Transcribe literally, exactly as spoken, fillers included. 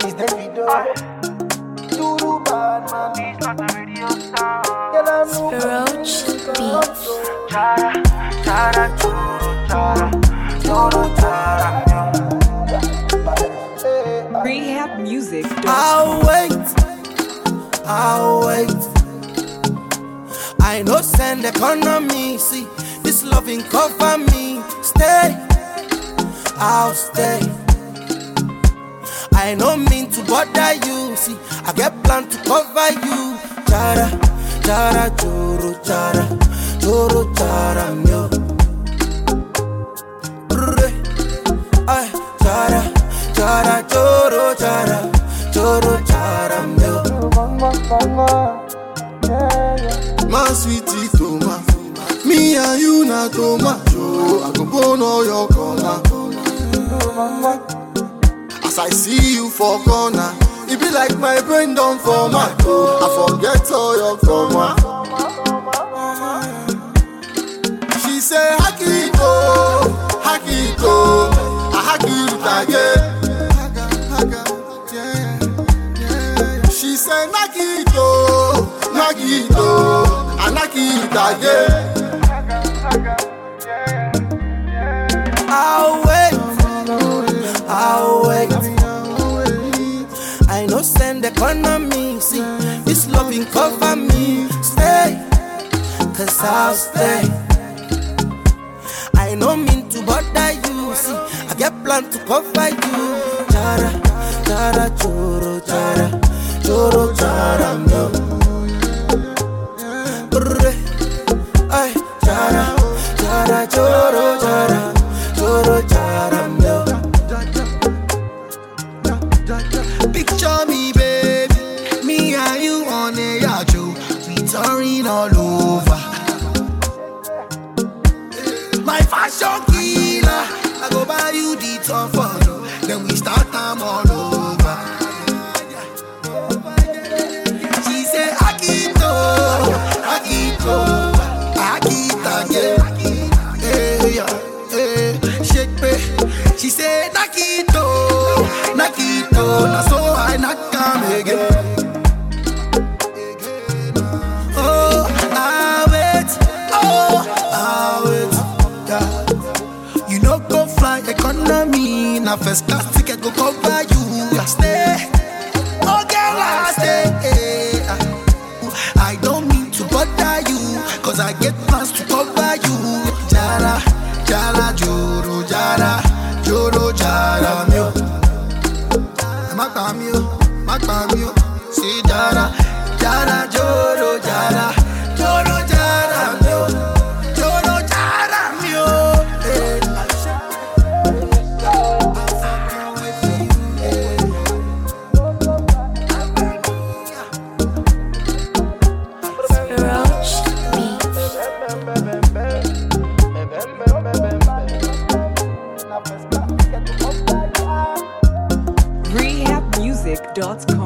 It's the video. Duru bad man. He's not the radio star. Roach Beats. Chara, chara, churu, chara, churu, chara. Rehab music. I'll wait, I'll wait. I no send economy, see this loving cover me. Stay, I'll stay. I no mean to bother you, see I get plan to cover you. Chara, chara, churu, chara, churu, chara, myo. Ay, chara, chara, churu, chara, churu, chara, myo. My sweetie Toma, me and you na Toma. Yo, I go burn all your corner. As I see you for corner, it be like my brain done for my toe. I forget all your trauma. She say Hakito, Hakito, I hack it again. She say Nakito, Nakito, I knock it again. I'll wait, I'll wait. I no send economy, see this loving cover me. Stay, cause I'll stay. I no mean to bother you, see I get plan to cover you. Chara, chara, churu, chara, churu, chara, no. Ay, chara, chara, churu, chara, churu, chara, no. Picture me, baby, me and you on a yacht, we touring all over. My fashion killer, I go buy you the top photo, then we start time all over. She say Akito, Akito, Akita, yeah, hey, yeah, hey, shake me. She say Nakito, Nakito, na so I not come again. Oh, I wait, oh, I wait, yeah. You know go fly economy, na first class ticket go cover you. I stay, oh girl I stay. I don't mean to bother you, cause I get plans to cover you. Jara, jara, joro, jara, joro, jara, myo. Macamio, Macamio, see Jara, Jara, Joro, Jara, Joro, Jara, mio, Joro, Jara, mio. Roach Beats. Rehab music dot com.